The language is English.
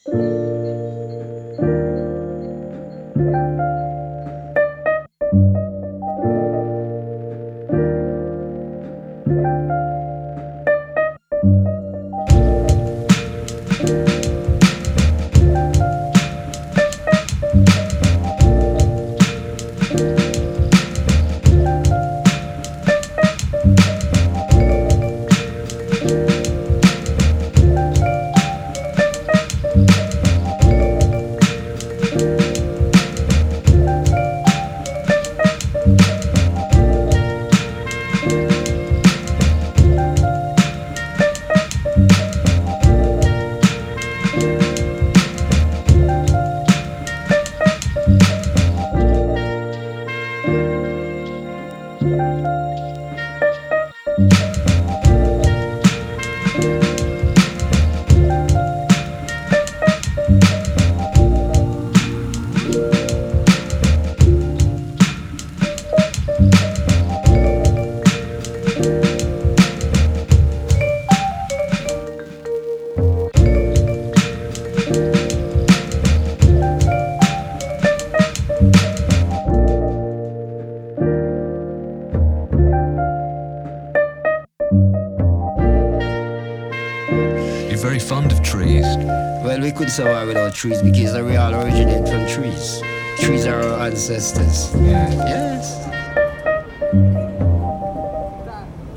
You're very fond of trees. Well, we couldn't survive without trees because we all originate from trees. Trees are our ancestors. Yeah. Yes.